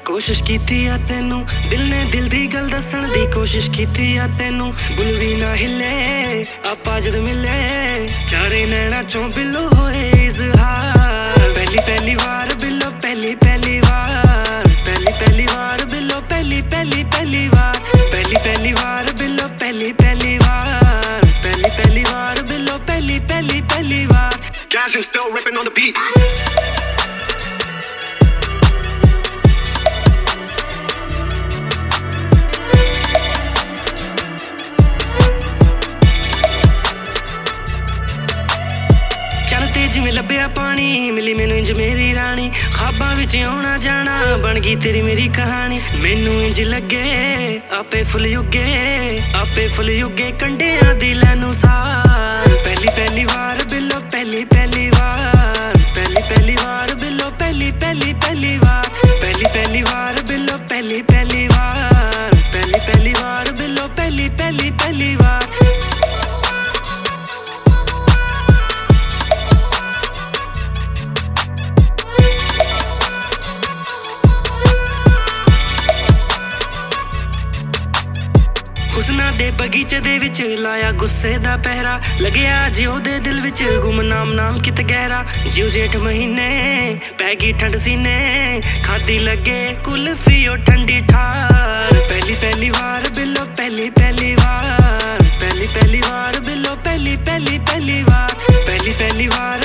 कोशिश कीती आ तेनू दिल ने दिल दी गल दसन दी कोशिश कीती आ तेनू बुल भी ना हिले आपा जद मिले चारे नैना चों बिल्लो होए इजहार पहली पहली वार बिल्लो पहली पहली वार पहली पहली वार बिल्लो पहली पहली पहली वार पहली पहली वार बिल्लो पहली पहली वार पहली पहली वार बिल्लो पहली पहली पहली वार Guys is still ripping on the beat. जिवें लभ्या पानी मिली मैनू इंज मेरी रानी ख्वाबां विच आउणा जाना बन गई तेरी मेरी कहानी मैनू इंज लगे आपे फुल युगे कंडियां दी लैनू सार पहली पहली वार बिल्लो पहली पहली वार पहली पहली वार बिल्लो पहली पहली पहली वार पहली पहली वार बिल्लो पहली पहली वार पहली पहली वार बिल्लो पहली पहली पहली वार हुस्ना दे बगीचे दे विच लाया गुस्से दा पहरा लगया जे ओदे दिल विच गुमनाम नाम कित गहरा जीव जेठ महीने पै गई ठंड सीने खादी लगे कुल्फी ओ ठंडी ठार पहली पहली वार बिल्लो पहली पहली वार पहली पहली वार बिल्लो पहली पहली पहली वार पहली पहली वार